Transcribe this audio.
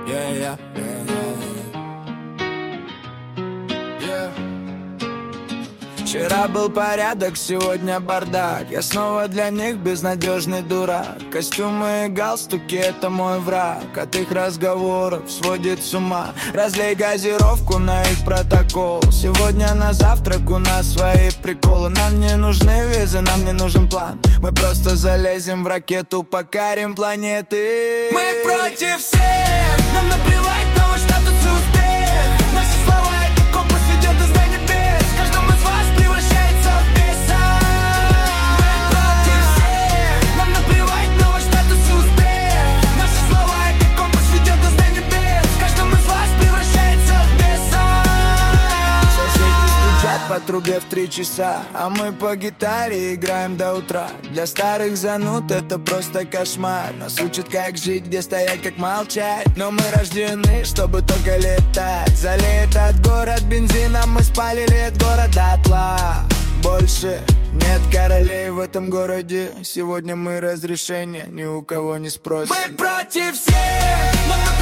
Yeah, yeah, yeah. Вчера был порядок, сегодня бардак. Я снова для них безнадежный дурак. Костюмы и галстуки — это мой враг. От их разговоров сводит с ума. Разлей газировку на их протокол. Сегодня на завтрак у нас свои приколы. Нам не нужны визы, нам не нужен план. Мы просто залезем в ракету, покорим планеты. Мы против всех, нам наплевать на ваш статус и успех. Наши слова — это компас, ведет из небес. Каждому из вас превращается в беса. Мы против всех, нам наплевать на ваш статус и успех. Наши слова — это компас, ведет из небес. Каждому из вас превращается в беса. Соседи стучат по трубе в 3 часа, а мы по гитаре играем до утра. Для старых зануд это просто кошмар. Нас учат, как жить, где стоять, как молчать. Но мы рождены, чтобы только летать. Залей этот город бензином, мы спалили этот город дотла. Больше нет королей в этом городе. Сегодня мы разрешения ни у кого не спросим. Мы против всех, но